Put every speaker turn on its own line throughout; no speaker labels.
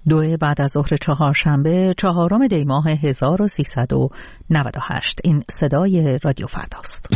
2 بعد از ظهر چهارشنبه 4 دی ماه 1398. این صدای رادیو فرداست.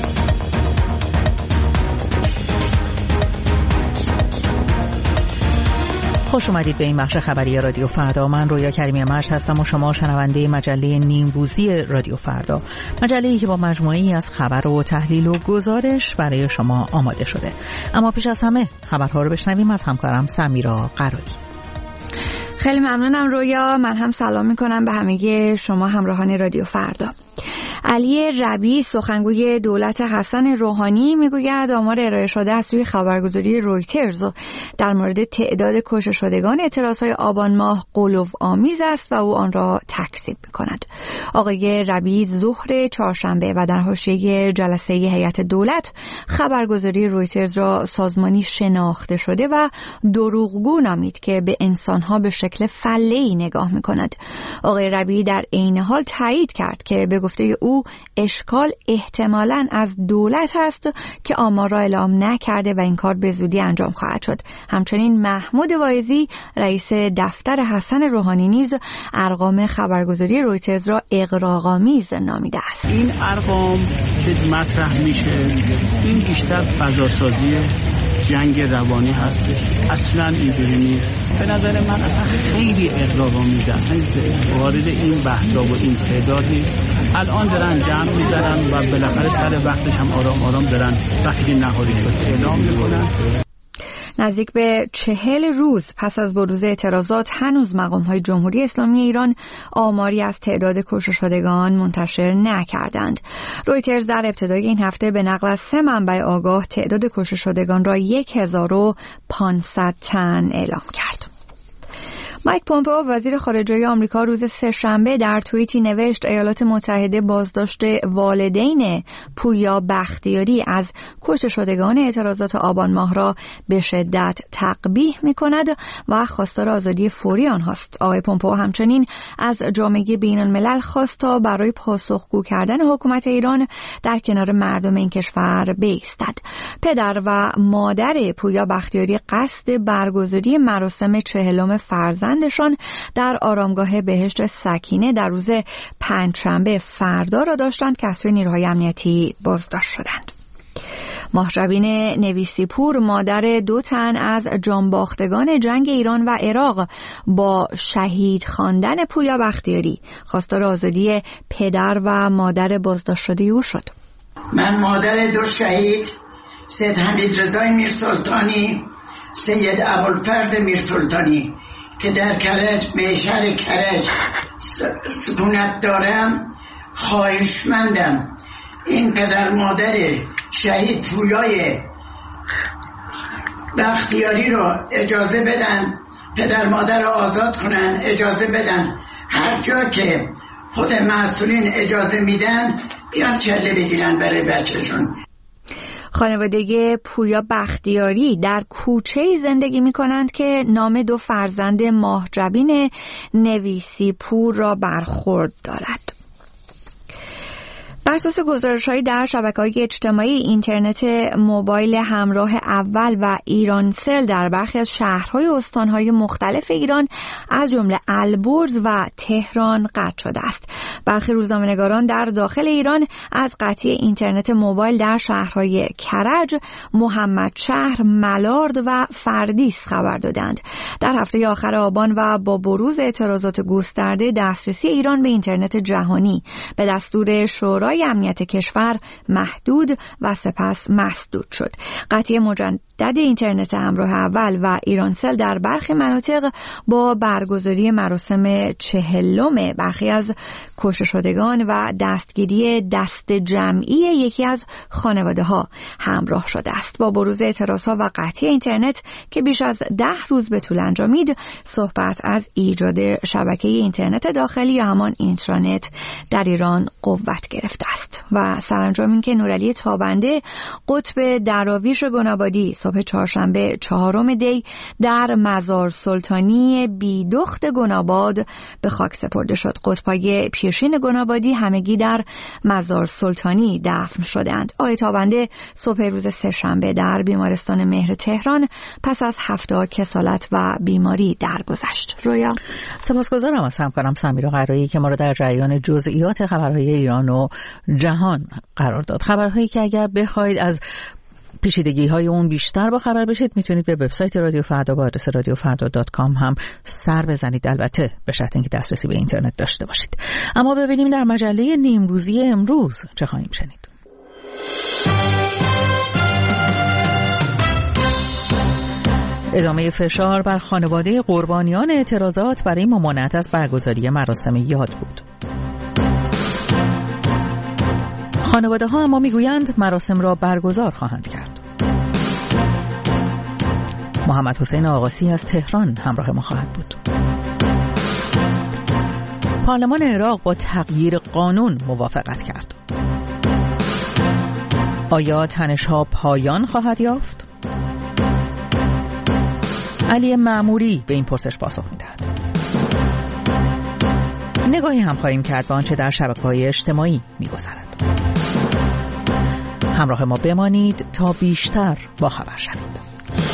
خوش اومدید به این بخش خبری رادیو فردا. من رویا کریمی مرج هستم و شما شنونده مجله نیمروزی رادیو فردا، مجله‌ای که با مجموعه‌ای از خبر و تحلیل و گزارش برای شما آماده شده. اما پیش از همه خبرها رو بشنویم از همکارم سمیرا قراری.
خیلی ممنونم رویا. من هم سلام میکنم به همه شما همراهان رادیو فردا. علی ربیع سخنگوی دولت حسن روحانی میگوید آمار ارائه شده از سوی خبرگزاری رویترز در مورد تعداد کشته شدگان اعتراضهای آبان ماه غلوآمیز است و او آن را تکذیب میکند. آقای ربیع ظهر چهارشنبه و در حاشیه جلسه هیئت دولت خبرگزاری رویترز را سازمانی شناخته شده و دروغگو نامید که به انسانها به شکل فله‌ای نگاه میکند. آقای ربیع در عین حال تایید کرد که به گفته او اشکال احتمالاً از دولت است که آمار را اعلام نکرده و این کار به زودی انجام خواهد شد. همچنین محمود واعظی رئیس دفتر حسن روحانی نیز ارقام خبرگزاری رویترز را اغراق‌آمیز نامیده است.
این ارقام که مطرح میشه این بیشتر فضاسازی جنگ روانی هست، اصلا اینجوری نیست. به نظر من اصلا خیلی اغراق‌آمیزه، اصلا وارد این بحثا و این تعدادی الان دارن جمع می‌ذارن و بالاخره سر وقتش هم آرام آرام دارن وقتی نهاری شد اعلام می‌کنن.
نزدیک به 40 روز پس از بروز اعتراضات هنوز مقام‌های جمهوری اسلامی ایران آماری از تعداد کشته شدگان منتشر نکردند. رویترز در ابتدای این هفته به نقل از 3 منبع آگاه تعداد کشته شدگان را 1500 تن اعلام کرد. مایک پومپئو وزیر خارجه آمریکا روز سه‌شنبه در توییتی نوشت ایالات متحده بازداشت والدین پویا بختیاری از کشته شدگان اعتراضات آبان ماه را به شدت تقبیح می‌کند و خواستار آزادی فوری آنهاست. آقای پومپئو همچنین از جامعه بین‌الملل خواست تا برای پاسخگو کردن حکومت ایران در کنار مردم این کشور بایستد. پدر و مادر پویا بختیاری قصد برگزاری مراسم 40م فرزندشان در آرامگاه بهشت سکینه در روز پنجشنبه فردا را داشتند که از سوی نیروهای امنیتی بازداشت شدند. ماهربین نویسی پور مادر 2 تن از جانباختگان جنگ ایران و عراق با شهید خواندن پویا بختیاری خواستار آزادی پدر و مادر بازداشت شده او شد.
من مادر 2 شهید سید حمیدرضا میرسلطانی، سید ابوالفضل میرسلطانی که در کرج میشهر کرج سکونت دارم خواهشمندم این پدر مادر شهید پویای بختیاری رو اجازه بدن، پدر مادر رو آزاد کنن، اجازه بدن هر جا که خود مسئولین اجازه میدن بیان چله بگیرن برای بچهشون.
خانواده پویا بختیاری در کوچه‌ای زندگی می‌کنند که نام 2 فرزند ماهربین نویسی پور را برخورد دارد. بر اساس گزارش‌هایی در شبکه‌های اجتماعی اینترنت موبایل همراه اول و ایرانسل در برخی از شهرهای و استان‌های مختلف ایران از جمله البرز و تهران قطع شده است. برخی روزنامه‌نگاران در داخل ایران از قطعی اینترنت موبایل در شهرهای کرج، محمدشهر، ملارد و فردیس خبر دادند. در هفته آخر آبان و با بروز اعتراضات گسترده دسترسی ایران به اینترنت جهانی به دستور شورای امنیت کشور محدود و سپس مسدود شد. قطعی مجدد اینترنت همراه اول و ایرانسل در برخی مناطق با برگزاری مراسم 40م برخی از کشته شدگان و دستگیری دست جمعی یکی از خانواده ها همراه شده است. با بروز اعتراضها و قطعی اینترنت که بیش از 10 روز به طول انجامید، صحبت از ایجاد شبکه اینترنت داخلی یا همان اینترنت در ایران قوت گرفته است. و سرانجام این که نورعلی تابنده قطب دراویش گنابادی صبح چهارشنبه 4 دی در مزار سلطانی بیدخت گناباد به خاک سپرده شد. قطبای پیشین گنابادی همگی در مزار سلطانی دفن شدند. آقای تابنده صبح روز سه‌شنبه در بیمارستان مهر تهران پس از 7 کسالت و بیماری درگذشت. رویا
سپاسگزارم از همکارم سمیرا قرایی که ما را در جریان جزئیات خبرهای ایران و جهان قرار داد. خبرهایی که اگر بخواید از پیچیدگی‌های اون بیشتر با خبر بشید میتونید به وبسایت رادیو فردا با آدرس radiofarda.com هم سر بزنید، البته به شرط اینکه دسترسی به اینترنت داشته باشید. اما ببینیم در مجله نیمروزی امروز چه خواهیم شنید. ادامه فشار بر خانواده قربانیان اعتراضات برای ممانعت از برگزاری مراسم یاد بود. خانواده ها اما میگویند مراسم را برگزار خواهند کرد. محمد حسین آقاسی از تهران همراه ما خواهد بود. پارلمان عراق با تغییر قانون موافقت کرد. آیا تنش‌ها پایان خواهد یافت؟ علی معموری به این پرسش پاسخ می‌دهد. نگاهی هم خواهیم کرد به آنچه در شبکه‌های اجتماعی می‌گذرد. همراه ما بمانید تا بیشتر با خبر شوید.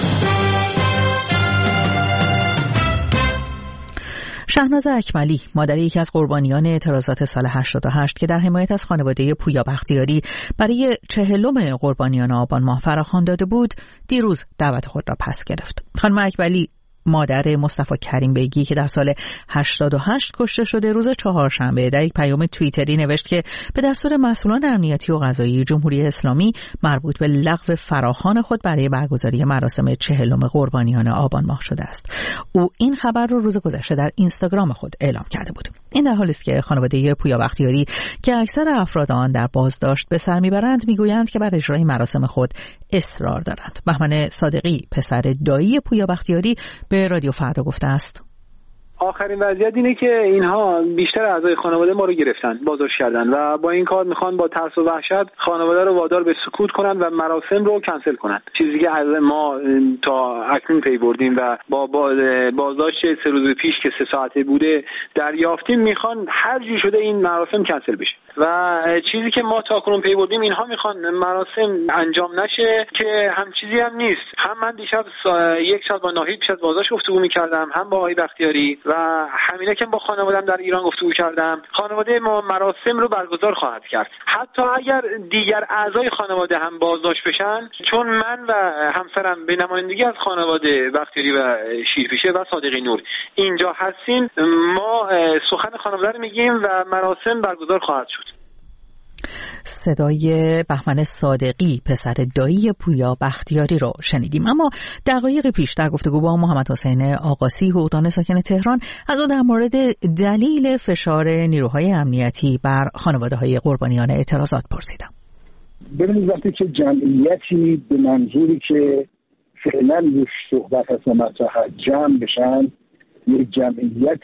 شهناز اکملی، مادر یکی از قربانیان اعتراضات سال 88 که در حمایت از خانواده پویا بختیاری برای 40م قربانیان آبان ماه فراخوان داده بود، دیروز دعوت خود را پس گرفت. خانم اکملی، مادر مصطفی کریم بیگی که در سال 88 کشته شده، روز چهارشنبه در یک پیام توییتری نوشت که به دستور مسئولان امنیتی و قضایی جمهوری اسلامی مربوط به لغو فراخوان خود برای برگزاری مراسم 40 قربانیان آبان ماه شده است. او این خبر رو روز گذشته در اینستاگرام خود اعلام کرده بود. این در حالی است که خانواده پویا بختیاری که اکثر افراد آن در بازداشت به سر میبرند میگویند که بر اجرای مراسم خود اصرار دارند. بهمن صادقی، پسر دایی پویا بختیاری، به رادیو فردا گفته است:
آخرین وضعیت اینه که اینها بیشتر اعضای خانواده ما رو گرفتن، بازداشت کردن و با این کار میخوان با ترس و وحشت خانواده رو وادار به سکوت کنن و مراسم رو کنسل کنن. چیزی که از ما تا اکنون پی بردیم و با بازداشت 3 روز پیش که 3 ساعته بوده دریافتیم، میخوان هر جور شده این مراسم کنسل بشه و چیزی که ما تا اکنون پی بردیم اینها میخوان مراسم انجام نشه که هم چیزی هم نیست. هم من دیشب 1 ساعت با ناهید پیش از بازداشت گفتگو میکردم، هم با آقای بختیاری و همینه که با خانواده‌ام در ایران گفتگو کردم. خانواده ما مراسم رو برگزار خواهد کرد، حتی اگر دیگر اعضای خانواده هم بازداشت بشن، چون من و همسرم به نمایندگی از خانواده بختیاری و شیرپیشه و صادقی نور اینجا هستیم، ما سخن خانواده رو میگیم و مراسم برگزار خواهد شد.
صدای بهمن صادقی، پسر دایی پویا بختیاری رو شنیدیم. اما دقایق پیش در گفتگو با محمد حسین آقاسی، حقوقدان ساکن تهران، از او در مورد دلیل فشار نیروهای امنیتی بر خانواده‌های قربانیان اعتراضات پرسیدم.
ببینید، وقتی که جمعیتی به منظوری که فعلا روش صحبت هست و مطرح جمع بشن، یک جمعیت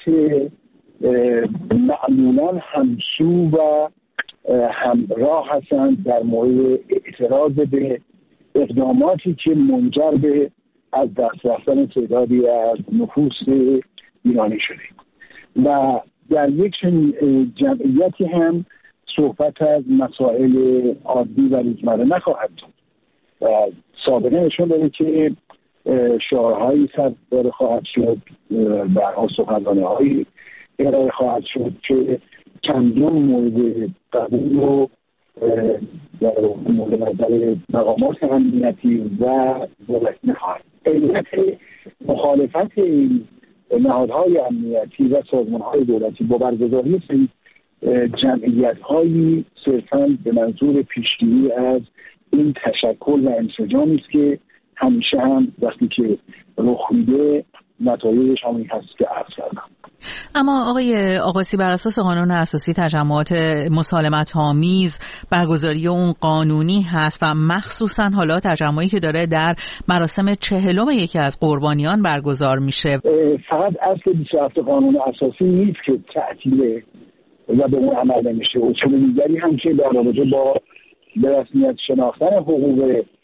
معمولا همسو و همراه هستند در مورد اعتراض به اقداماتی که منجر به از دست رفتن تعدادی از نفوس ایرانی شده و در یک جمعیتی هم صحبت از مسائل عادی و روزمره نخواهد بود و سابقه نشون داده که شعارهایی صدر خواهد شد و سخنرانی‌هایی ارائه خواهد شد که چندین مورد قبول رو در مورد نظر مقامات امنیتی و دولت می‌خواهد. علت مخالفت این نهادهای امنیتی و سازمان‌های دولتی با برگزاری این جمعیت‌هایی صرفاً به منظور پیشگیری از این تشکل و انسجامی است که همیشه هم وقتی که رخ میده نتایجش همین هست که عرض کردم.
اما آقای آقاسی، بر اساس قانون اساسی تجمعات مسالمت‌آمیز برگزاری اون قانونی هست و مخصوصا حالا تجمعی که داره در مراسم 40 یکی از قربانیان برگزار میشه.
فقط اصل 27 قانون اساسی نیست که تعطیله و به اون عمل نمیشه، اصول دیگری هم که در رابطه با به رسمیت شناختن حقوق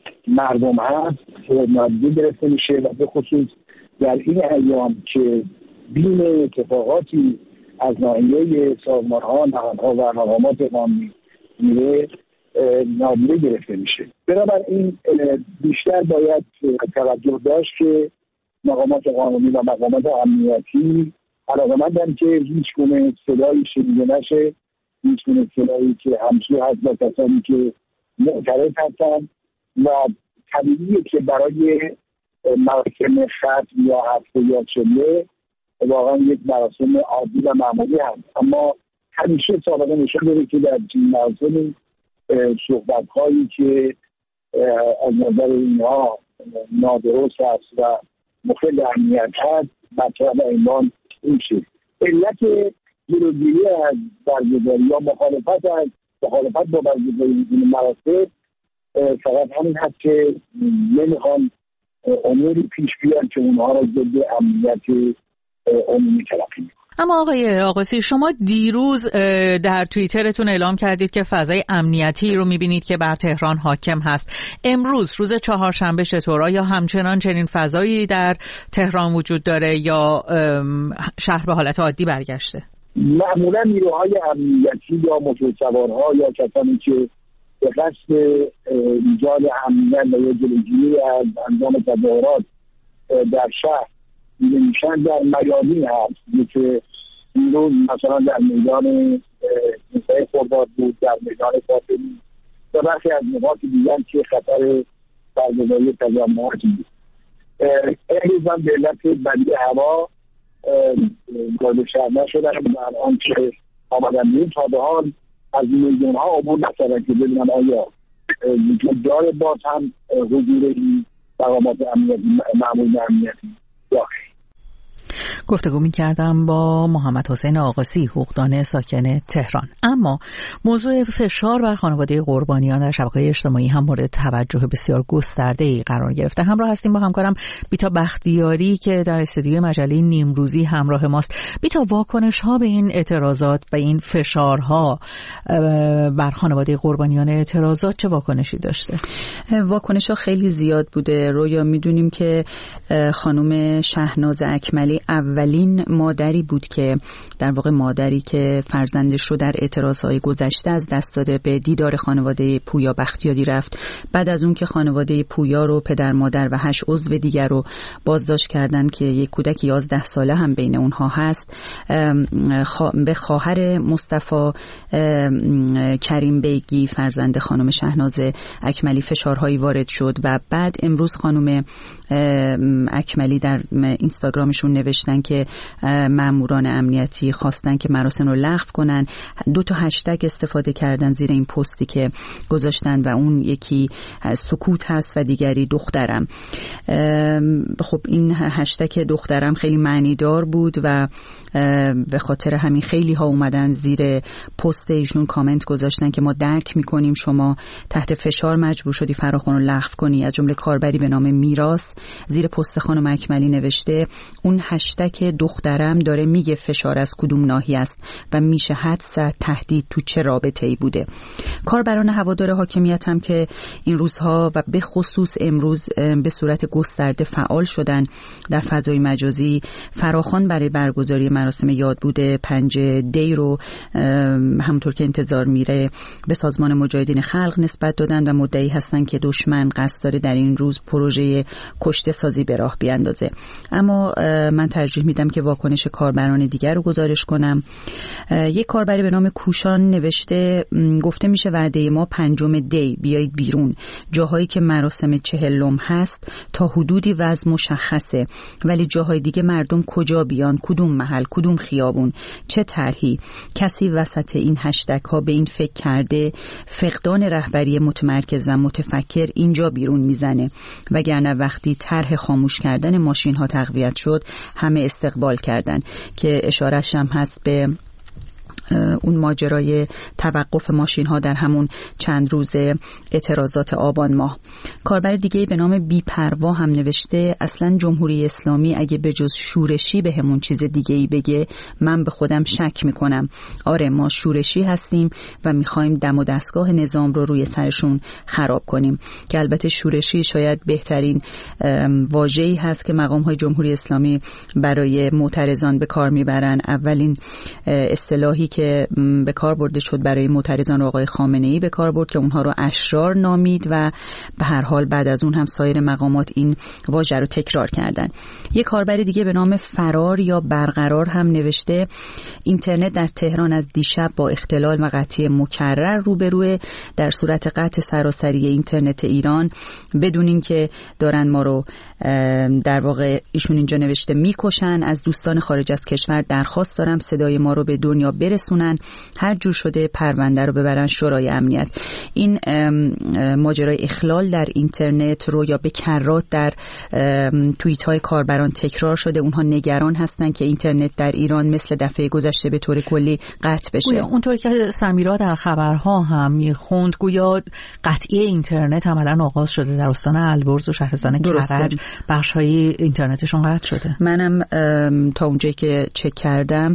مردم هست نادیده گرفته میشه و به خصوص در این ایام که بین اتفاقاتی از ناحیه سازمان‌ها، نهادها و مقامات قانونی میره نادیده گرفته میشه. بنابراین بیشتر باید توجه داشت که مقامات قانونی و مقامات امنیتی علاقه‌مندن که هیچ گونه صدایی شنیده نشه، هیچ گونه صدایی که همسو هست با کسانی که معترض هستن و طبیعیه که برای مراسم ختم یا هفته یا چله واقعا یک مراسم عادی و معمولی هست، اما همیشه سابقه نشون داده که در این مراسم صحبت‌هایی که از نظر اینها نادرست است و مخل امنیت هست مطرح و عنوان میشه. علت جلوگیری از برگزاری یا مخالفت با برگزاری این مراسم فقط همین هست که نمیخوان اموری پیش بیان که اونها را ضد امنیت عمومی تلقی میکنن.
اما آقای آقاسی، شما دیروز در توییترتون اعلام کردید که فضای امنیتی رو میبینید که بر تهران حاکم هست. امروز روز چهارشنبه چطور؟ آیا همچنان چنین فضایی در تهران وجود داره یا شهر به حالت عادی برگشته؟
معمولا نیروهای امنیتی یا موتورسوارها یا کسانی که به قصد ایجاد امنیت و جلوگیری از انجام تظاهرات در شهر میشن در میادین هست، مثل امروز مثلا در میدان موسعی خرداد بود، در میدان فاطمی و برخی از نقاط دیگر که خطر برگزاری تجمعاتی بود. امروز هم به علت بدی هوا وارد شهر نشدن و الان که آمدن میریم تا به حال از میلیون ها عبور نکردن که ببینن آیا وجود داره باز هم حضور این مقامات امنیتی معمول امنیتی داخل.
گفتگو می‌کردم با محمد حسین آقاسی، حقوقدان ساکن تهران. اما موضوع فشار بر خانواده قربانیان در شبکه‌های اجتماعی هم مورد توجه بسیار گسترده‌ای قرار گرفته. همراه هستیم با همکارم بیتا بختیاری که در استودیوی مجله نیمروزی همراه ماست. بیتا، واکنش‌ها به این اعتراضات و این فشارها بر خانواده قربانیان اعتراضات چه واکنشی داشته؟
واکنش‌ها خیلی زیاد بوده. رویا می‌دونیم که خانم شهناز اکملی اولین مادری بود که در واقع مادری که فرزندش رو در اعتراضهای گذشته از دست داده به دیدار خانواده پویا بختیاری رفت. بعد از اون که خانواده پویا رو پدر مادر و 8 عضو دیگر رو بازداشت کردن که یک کودک 11 ساله هم بین اونها هست، به خواهر مصطفی کریم بیگی فرزند خانم شهناز اکملی فشارهایی وارد شد و بعد امروز خانم اکملی در اینستاگرامشون نوشتن که ماموران امنیتی خواستن که مراسم رو لغو کنن. 2 هشتگ استفاده کردن زیر این پستی که گذاشتن و اون یکی سکوت هست و دیگری دخترم. خب این هشتگ دخترم خیلی معنی دار بود و به خاطر همین خیلی ها اومدن زیر پست ایشون کامنت گذاشتن که ما درک میکنیم شما تحت فشار مجبور شدی فراخوان رو لغو کنی. از جمله کاربری به نام میراث زیر پست خانم اکملی نوشته اون هشتگ دخترم داره میگه فشار از کدوم ناحیه است و میشه حدس زد تهدید تو چه رابطه‌ای بوده. کاربران هوادار حاکمیت هم که این روزها و به خصوص امروز به صورت گسترده فعال شدن در فضای مجازی، فراخوان برای برگزاری مراسم یادبود 5 دی رو همونطور که انتظار میره به سازمان مجاهدین خلق نسبت دادن و مدعی هستن که دشمن قصد داره در این روز پروژه کشته سازی به راه بیاندازه. اما من ترجیح میدم که واکنش کاربران دیگر رو گزارش کنم. یک کاربری به نام کوشان نوشته گفته میشه وعده ما 5 دی بیایید بیرون، جاهایی که مراسم 40 هست تا حدودی وضع مشخصه، ولی جاهای دیگه مردم کجا بیان، کدوم محل، کدوم خیابون، چه طرحی. کسی وسط این هشتگ ها به این فکر کرده فقدان رهبری متمرکز و متفکر اینجا بیرون میزنه، وگرنه وقتی طرح خاموش کردن ماشین ها تقویت شد همه استقبال کردن که اشارهش هم هست به اون ماجرای توقف ماشین ها در همون چند روز اعتراضات آبان ماه. کاربر دیگه به نام بی‌پروا هم نوشته اصلا جمهوری اسلامی اگه به جز شورشی به همون چیز دیگه ای بگه من به خودم شک میکنم. آره ما شورشی هستیم و میخوایم دم و دستگاه نظام رو روی سرشون خراب کنیم، که البته شورشی شاید بهترین واژه‌ای هست که مقام‌های جمهوری اسلامی برای معترضان به کار میبرن. اولین اصطلاحی که به کار برده شد برای معترضان آقای خامنه‌ای به کار برد که اونها رو اشرار نامید و به هر حال بعد از اون هم سایر مقامات این واژه رو تکرار کردن. یک کاربر دیگه به نام فرار یا برقرار هم نوشته اینترنت در تهران از دیشب با اختلال و قطعی مکرر روبروه. در صورت قطع سراسری اینترنت ایران بدون اینکه دارن ما رو در واقع ایشون اینجا نوشته میکشن. از دوستان خارج از کشور درخواست دارم صدای ما رو به دنیا برسونن، هر جور شده پرونده رو ببرن شورای امنیت. این ماجرای اخلال در اینترنت رو یا به کرات در توییت های کاربران تکرار شده. اونها نگران هستن که اینترنت در ایران مثل دفعه گذشته به طور کلی قطع بشه.
اونطور که سمیرا در خبرها هم میخوند گویا قطعی اینترنت عملاً آغاز شده در استان البرز و شهرستان کرج، بخش‌های اینترنتشون قطع شده.
منم تا اونجایی که چک کردم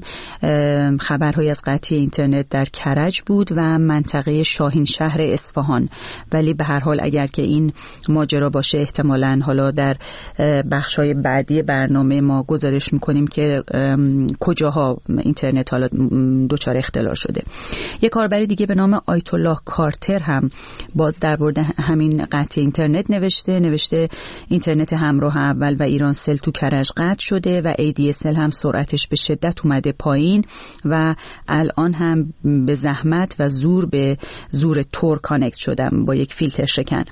خبرهای از قطعی اینترنت در کرج بود و منطقه شاهین شهر اصفهان، ولی به هر حال اگر که این ماجرا باشه احتمالاً حالا در بخش‌های بعدی برنامه ما گزارش می‌کنیم که کجاها اینترنت حالا دچار اختلال شده. یک کاربر دیگه به نام آیت الله کارتر هم باز در مورد همین قطع اینترنت نوشته اینترنت همراه اول و ایرانسل تو کرج قطع شده و ADSL هم سرعتش به شدت اومده پایین و الان هم به زحمت و زور تور کانکت شدم با یک فیلتر شکن.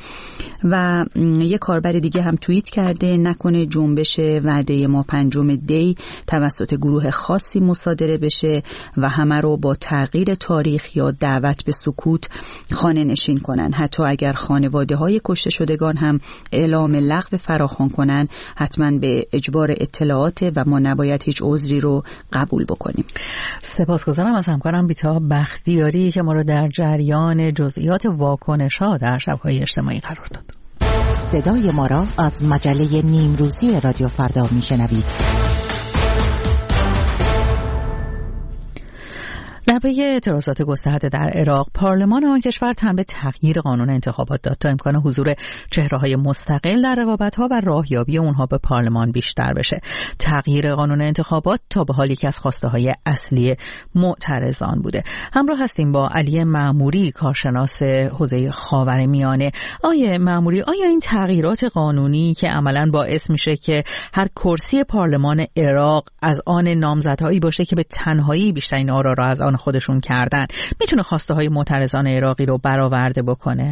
و یک کاربر دیگه هم توییت کرده نکنه جنبش وعده ما 5 دی توسط گروه خاصی مصادره بشه و همه رو با تغییر تاریخ یا دعوت به سکوت خانه نشین کنن. حتی اگر خانواده های کشته شدگان هم اعلام لغو فراخوان کنن حتما به اجبار اطلاعات و ما نباید هیچ عذری رو قبول بکنیم.
سپاسگزارم از همکارم بیتا بختیاری که ما رو در جریان جزئیات واکنش‌ها در شبکه‌های اجتماعی قرار داد.
صدای ما را از مجله نیمروزی رادیو فردا میشنوید.
درباره اعتراضات گسترده در عراق، پارلمان آن کشور تن به تغییر قانون انتخابات داد تا امکان حضور چهره‌های مستقل در رقابت‌ها و راهیابی اونها به پارلمان بیشتر بشه. تغییر قانون انتخابات تا به حال یکی از خواسته‌های اصلی معترضان بوده. همراه هستیم با علی معموری، کارشناس حوزه خاورمیانه. آقای معموری، آیا این تغییرات قانونی که عملاً باعث میشه که هر کرسی پارلمان عراق از آن نامزدهایی باشه که به تنهایی بیشترین آرا را از آن خودشون کردن میتونه خواسته های معترضان عراقی رو برآورده بکنه؟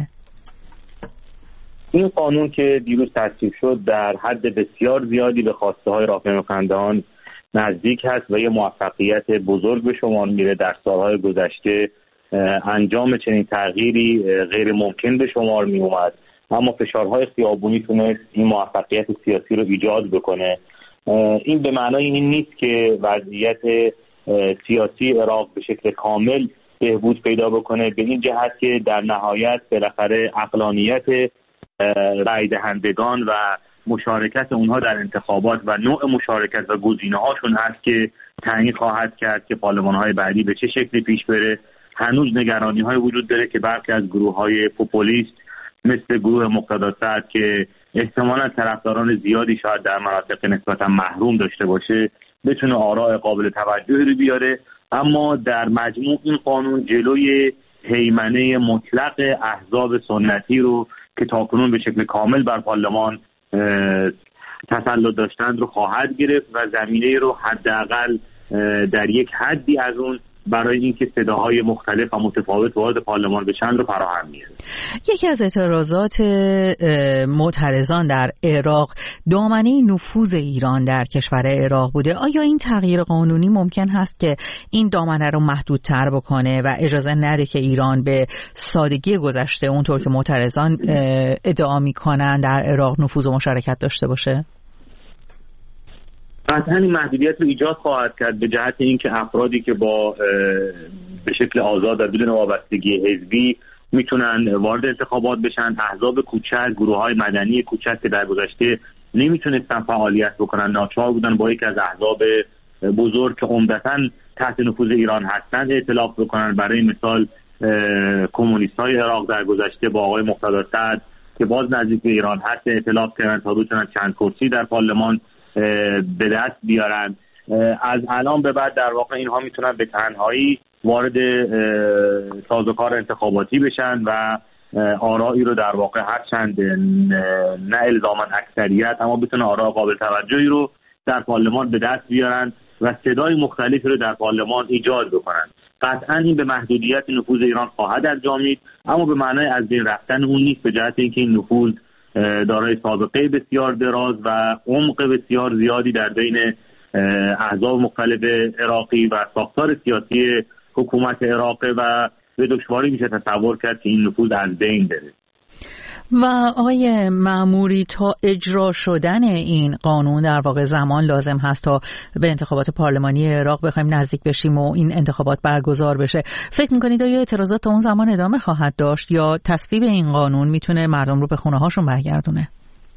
این قانون که دیروز تصویب شد در حد بسیار زیادی به خواسته های رافعه‌خندان نزدیک هست و یه موفقیت بزرگ به شمار میره. در سالهای گذشته انجام چنین تغییری غیر ممکن به شمار می اومد، اما فشارهای خیابونی تونست این موفقیت سیاسی رو ایجاد بکنه. این به معنای این نیست که وضعیت سیاسی عراق به شکل کامل بهبود پیدا بکنه، به این جهت که در نهایت بالاخره عقلانیت رای دهندگان و مشارکت اونها در انتخابات و نوع مشارکت و گزینه‌هاشون هست که تعیین خواهد کرد که پارلمان‌های بعدی به چه شکلی پیش بره. هنوز نگرانی‌های وجود داره که برخی از گروه‌های پوپولیست مثل گروه مقتدا سعد که احتمالاً طرفداران زیادی شاید در مناطق نسبتاً محروم داشته باشه بتونه آراء قابل توجهی رو بیاره، اما در مجموع این قانون جلوی هیمنه مطلق احزاب سنتی رو که تاکنون به شکل کامل بر پارلمان تسلط داشتند رو خواهد گرفت و زمینه رو حداقل در یک حدی از اون برای اینکه صداهای مختلف و متفاوت وارد پارلمان بشن رو فراهم می‌کنه.
یکی از اعتراضات معترضان در عراق دامنه نفوذ ایران در کشور عراق بوده. آیا این تغییر قانونی ممکن هست که این دامنه رو محدودتر بکنه و اجازه نده که ایران به سادگی گذشته اونطور که معترضان ادعا می‌کنن در عراق نفوذ و مشارکت داشته باشه؟
قطعاً این محدودیت رو ایجاد خواهد کرد به جهت اینکه افرادی که با به شکل آزاد و بدون وابستگی حزبی میتونن وارد انتخابات بشن. احزاب کوچک، گروه‌های مدنی کوچک که در گذشته نمیتونستن فعالیت بکنن، ناچار بودن با یکی از احزاب بزرگ که عمدتاً تحت نفوذ ایران هستند ائتلاف بکنن. برای مثال کمونیست‌های عراق در گذشته با آقای مقتدی سعد که باز نزدیک به ایران هست ائتلاف کردن تا بتونن چند کرسی در پارلمان به دست بیارن. از الان به بعد در واقع اینها میتونن به تنهایی وارد سازوکار انتخاباتی بشن و آرایی رو در واقع هرچند نه الزاما اکثریت اما بتونن آرا قابل توجهی رو در پارلمان به دست بیارن و صدای مختلفی رو در پارلمان ایجاد بکنن. قطعا این به محدودیت نفوذ ایران خواهد انجامید، اما به معنای از بین رفتن اون نیست، به جهت اینکه این نفوذ دارای سابقه بسیار دراز و عمق بسیار زیادی در بین احزاب مختلف عراقی و ساختار سیاسی حکومت عراق و به دشواری میشه تصور کرد که این نفوذ از بین بره.
و آقای مأموری، تا اجرا شدن این قانون در واقع زمان لازم هست تا به انتخابات پارلمانی عراق بخوایم نزدیک بشیم و این انتخابات برگزار بشه. فکر میکنید آیا اعتراضات تا اون زمان ادامه خواهد داشت یا تصویب این قانون میتونه مردم رو به خونه هاشون برگردونه؟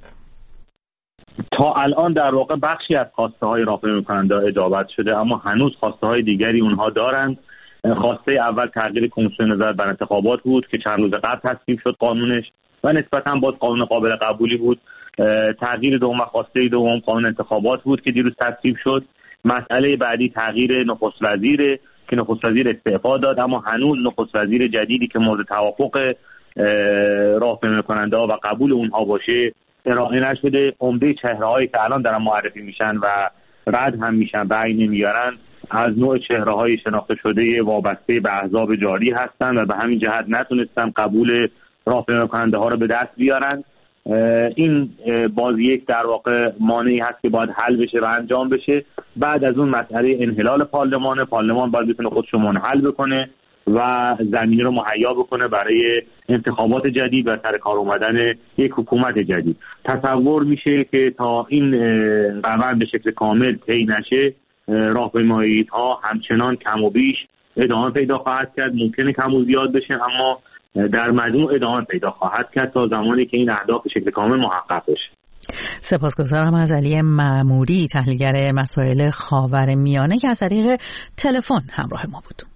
تا الان در واقع بخشی از خواسته های رافع میکننده اجابت شده، اما هنوز خواسته های دیگری اونها دارند. خواسته اول تغییر کمیسیون نظارت بر انتخابات بود که چند روز قبل تصویب شد قانونش و نسبتاً باز قانون قابل قبولی بود. تغییر دوم و خواسته دوم قانون انتخابات بود که دیروز تصویب شد. مسئله بعدی تغییر نخست وزیره که نخست وزیر استعفا داد، اما هنوز نخست وزیر جدیدی که مورد توافق رافع میکننده و قبول اونها باشه ارائه نشده. عمده چهره‌هایی که الان دارن معرفی میشن و رد هم میشن، رأی نمیارن، از نوع چهره‌های شناخته شده وابسته به احزاب جاری هستند و به همین جهت نتونستن قبول رافع کننده ها رو به دست بیارن. این باز یک در واقع مانعی هست که باید حل بشه و انجام بشه. بعد از اون مسئله انحلال پارلمان باید بتونه خودشو منحل بکنه و زمینه رو مهیا بکنه برای انتخابات جدید و سر کار اومدن یک حکومت جدید. تصور میشه که تا این روند به شکل کامل طی نشه، راهپیمایی‌ها همچنان کم و بیش ادامه پیدا خواهد کرد. ممکنه کم و زیاد بشه، اما در مجموع ادامه پیدا خواهد کرد تا زمانی که این اهداف به شکل کامل محقق بشه.
سپاسگزارم از علی مأموری، تحلیلگر مسائل خاورمیانه که از طریق تلفن همراه ما بود.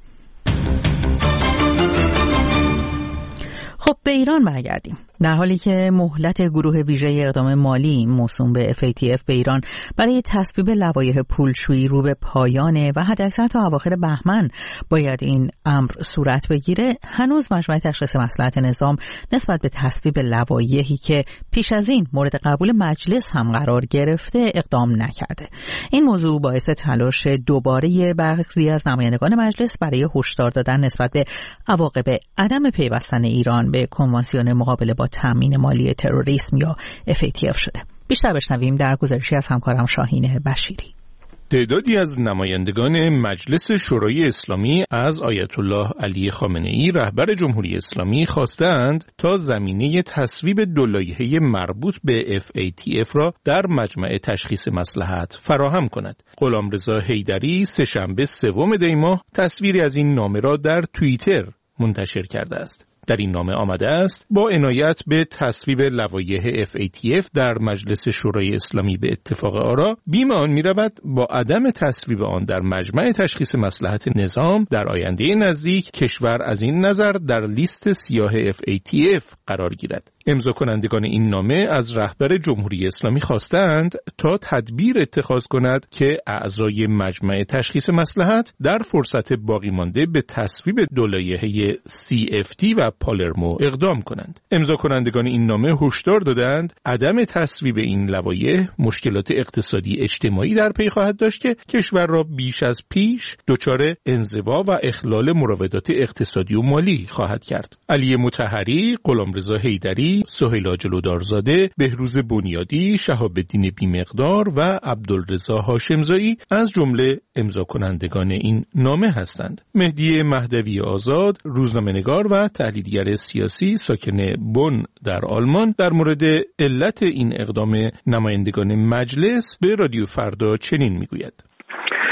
خب به ایران برگردیم. در حالی که مهلت گروه ویژه اقدام مالی موسوم به FATF به ایران برای تصویب لوایح پولشویی رو به پایانه و حداکثر تا اواخر بهمن باید این امر صورت بگیره، هنوز مجمع تشخیص مصلحت نظام نسبت به تصویب لوایحی که پیش از این مورد قبول مجلس هم قرار گرفته اقدام نکرده. این موضوع باعث تلاش دوباره بعضی از نمایندگان مجلس برای هشدار دادن نسبت به عواقب عدم پیوستن ایران به کنوانسیون مقابله با تامین مالی تروریسم یا FATF شده. بیشتر بشنویم در گزارشی از همکارم شاهین بشیری.
تعدادی از نمایندگان مجلس شورای اسلامی از آیت الله علی خامنه‌ای رهبر جمهوری اسلامی خواستند تا زمینه تصویب دو لایحه مربوط به FATF را در مجمع تشخیص مصلحت فراهم کند. غلامرضا حیدری سه‌شنبه 3 دی ماه تصویری از این نامه را در توییتر منتشر کرده است. در این نامه آمده است با عنایت به تصویب لوایح FATF در مجلس شورای اسلامی به اتفاق آرا، بیم آن می‌رود با عدم تصویب آن در مجمع تشخیص مصلحت نظام در آینده نزدیک کشور از این نظر در لیست سیاه FATF قرار گیرد. امضا کنندگان این نامه از رهبر جمهوری اسلامی خواستند تا تدبیر اتخاذ کند که اعضای مجمع تشخیص مصلحت در فرصت باقی مانده به تصویب دو لایحه CFT و پالرمو اقدام کنند. امضا کنندگان این نامه هشدار دادند عدم تصویب این لوایح مشکلات اقتصادی اجتماعی در پی خواهد داشت که کشور را بیش از پیش دچار انزوا و اخلال مراودات اقتصادی و مالی خواهد کرد. علی مطهری، غلامرضا حیدری، سهیل جلودارزاده، بهروز بنیادی، شهاب‌الدین بیمقدار و عبدالرضا هاشمزایی از جمله امضا کنندگان این نامه هستند. مهدی مهدوی آزاد، روزنامه‌نگار و تحلیلگر سیاسی ساکن بن در آلمان، در مورد علت این اقدام نمایندگان مجلس به رادیو فردا چنین میگوید: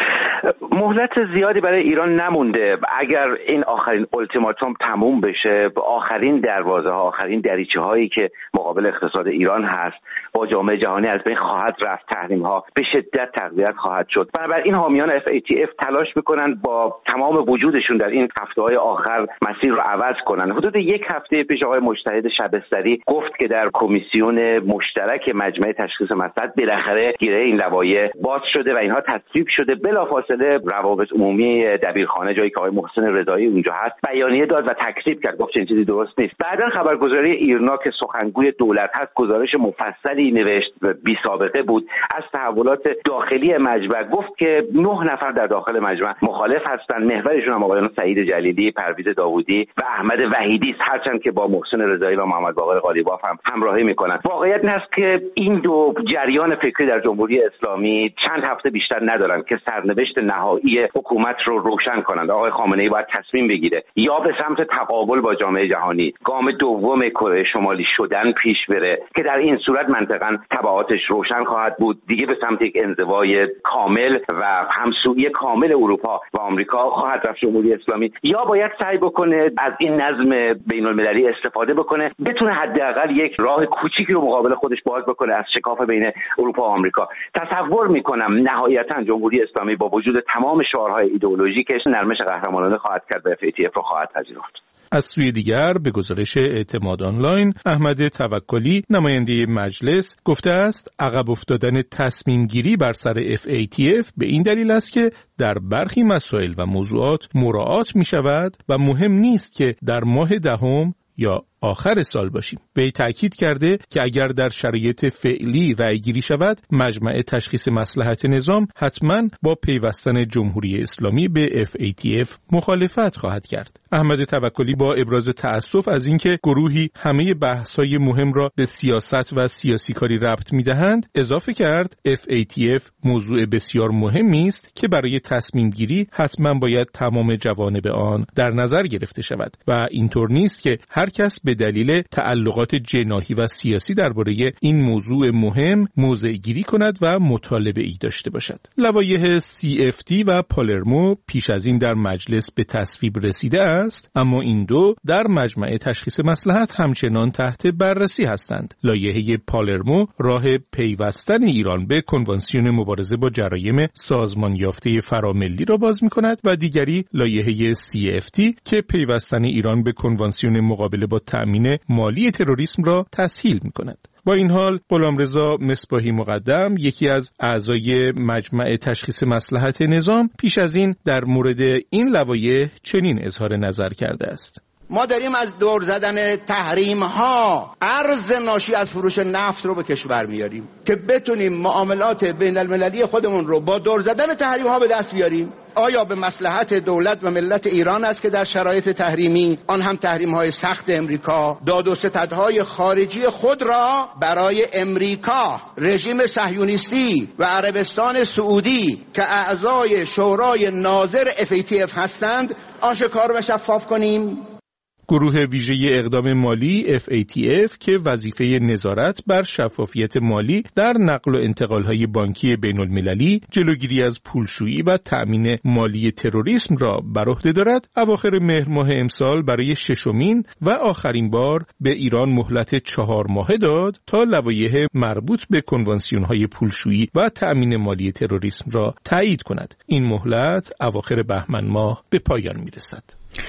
مهلت زیادی برای ایران نمونده. اگر این آخرین التیماتوم تموم بشه، آخرین دروازه ها، آخرین دریچه هایی که مقابل اقتصاد ایران هست با جامعه جهانی از بین خواهد رفت، تحریم ها به شدت تقویت خواهد شد. بنابراین حامیان FATF تلاش میکنن با تمام وجودشون در این هفته‌های آخر مسیر رو عوض کنن. حدود یک هفته پیش آقای مجتهد شبستری گفت که در کمیسیون مشترک مجمع تشخیص مصلحت بالاخره گیره این لوایح باز شده و اینها تصویب شده. بلافاصله روابط عمومی دبیرخانه، جایی که آقای محسن رضایی اونجا هست، بیانیه داد و تکذیب کرد، گفت چنین چیزی درست نیست. بعداً خبرگزاری ایرنا که سخنگوی دولت هست گزارش مفصلی نوشت، بی سابقه بود، از تحولات داخلی مجمع. گفت که 9 نفر در داخل مجمع مخالف هستند، محورشون هم آقایان سعید جلیلی، پرویز داوودی و احمد وحیدی است، هرچند که با محسن رضایی و محمد باقر قالیباف هم همراهی میکنن. واقعیت این است که این دو جریان فکری در جمهوری اسلامی چند هفته بیشتر ندارن که سرنوشت نهایی حکومت رو روشن کنند. آقای خامنه‌ای باید تصمیم بگیره یا به سمت تقابل با جامعه جهانی، گام دوم کره شمالی شدن پیش بره که در این صورت منطقاً تبعاتش روشن خواهد بود، دیگه به سمت یک انزوای کامل و همسویی کامل اروپا و آمریکا خواهد رفت جمهوری اسلامی، یا باید سعی بکنه از این نظم بین‌المللی استفاده بکنه، بتونه حداقل یک راه کوچیکی رو مقابل خودش باز بکنه از شکاف بین اروپا و آمریکا. تصور میکنم نهایتاً جمهوری اسلامی با وجود تمام شعارهای ایدئولوژیکش نرمش قهرمانانه خواهد کرد و FATF رو خواهد پذیرفت.
از سوی دیگر به گزارش اعتماد آنلاین، احمد توکلی نماینده مجلس گفته است عقب افتادن تصمیم گیری بر سر FATF به این دلیل است که در برخی مسائل و موضوعات مراعات می شود و مهم نیست که در ماه دهم یا آخر سال باشیم. به تأکید کرده که اگر در شرایط فعلی رأی گیری شود، مجمع تشخیص مصلحت نظام حتما با پیوستن جمهوری اسلامی به FATF مخالفت خواهد کرد. احمد توکلی با ابراز تأسف از اینکه گروهی همه بحث‌های مهم را به سیاست و سیاسی کاری ربط می‌دهند، اضافه کرد FATF موضوع بسیار مهمی است که برای تصمیم گیری حتما باید تمام جوانب آن در نظر گرفته شود و اینطور نیست که هر کس به دلیل تعلقات جناحی و سیاسی درباره این موضوع مهم موضع گیری کند و مطالبه ای داشته باشد. لوایح CFT و پالرمو پیش از این در مجلس به تصویب رسیده است، اما این دو در مجمع تشخیص مصلحت همچنان تحت بررسی هستند. لایحه پالرمو راه پیوستن ایران به کنوانسیون مبارزه با جرایم سازمان یافته فراملی را باز می‌کند و دیگری لایحه CFT که پیوستن ایران به کنوانسیون مقابله با تأمین مالی تروریسم را تسهیل می‌کند. با این حال غلامرضا مصباحی مقدم، یکی از اعضای مجمع تشخیص مصلحت نظام، پیش از این در مورد این لوایح چنین اظهار نظر کرده است:
ما داریم از دور زدن تحریم ها ارز ناشی از فروش نفت رو به کشور میاریم که بتونیم معاملات بین المللی خودمون رو با دور زدن تحریم ها به دست بیاریم. آیا به مصلحت دولت و ملت ایران است که در شرایط تحریمی، آن هم تحریم های سخت امریکا، داد و ستدهای خارجی خود را برای امریکا، رژیم صهیونیستی و عربستان سعودی که اعضای شورای ناظر FATF هستند آشکار و شفاف کنیم؟
گروه ویژه اقدام مالی FATF که وظیفه نظارت بر شفافیت مالی در نقل و انتقال‌های بانکی بین‌المللی، جلوگیری از پولشویی و تأمین مالی تروریسم را بر عهده دارد، اواخر مهر ماه امسال برای ششمین و آخرین بار به ایران مهلت 4 ماهه داد تا لوایح مربوط به کنوانسیون‌های پولشویی و تأمین مالی تروریسم را تایید کند. این مهلت اواخر بهمن ماه به پایان می‌رسد.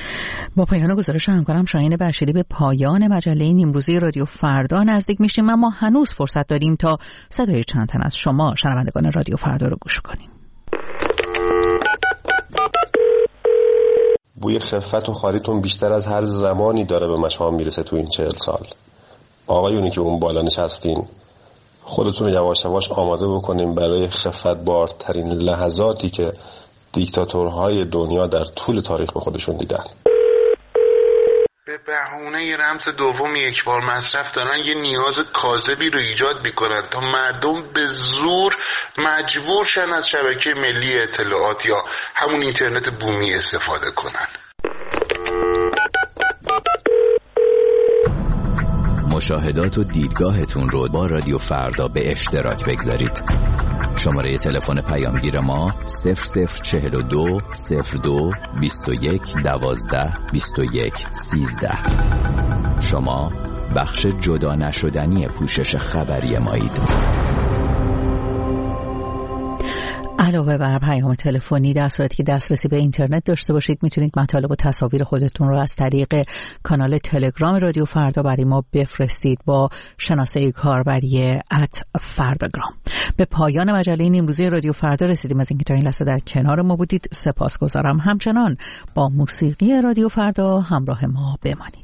با پایان گزارش همکارم شاهین بشیری به پایان مجله نیمروزی رادیو فردا نزدیک میشیم، اما هنوز فرصت داریم تا صدای چند تن از شما شنوندگان رادیو فردا رو گوش کنیم.
بوی خفت و خاریتون بیشتر از هر زمانی داره به مشام میرسه تو این 40 سال. آقایونی که اون بالا نشستین، خودتون یواش یواش آماده بکنین برای خفت بارترین لحظاتی که دیکتاتورهای دنیا در طول تاریخ به خودشون دیدن.
به بهونه رمز دوم یک بار مصرف دارن یه نیاز کاذبی رو ایجاد میکنن تا مردم به زور مجبور شن از شبکه ملی اطلاعات یا همون اینترنت بومی استفاده کنن.
مشاهدات و دیدگاهتون رو با رادیو فردا به اشتراک بگذارید. شماره تلفن پیامگیر ما 0042 02 21 12 21 13. شما بخش جدا نشدنی پوشش خبری مایید.
علاوه بر پیام تلفنی، در صورتی که دسترسی به اینترنت داشته باشید میتونید مطالب و تصاویر خودتون رو از طریق کانال تلگرام رادیو فردا برای ما بفرستید با شناسه کاربری @فرداگرام. به پایان مجله نیمروزی رادیو فردا رسیدیم. از اینکه تا این لحظه در کنار ما بودید سپاسگزارم. همچنان با موسیقی رادیو فردا همراه ما بمانید.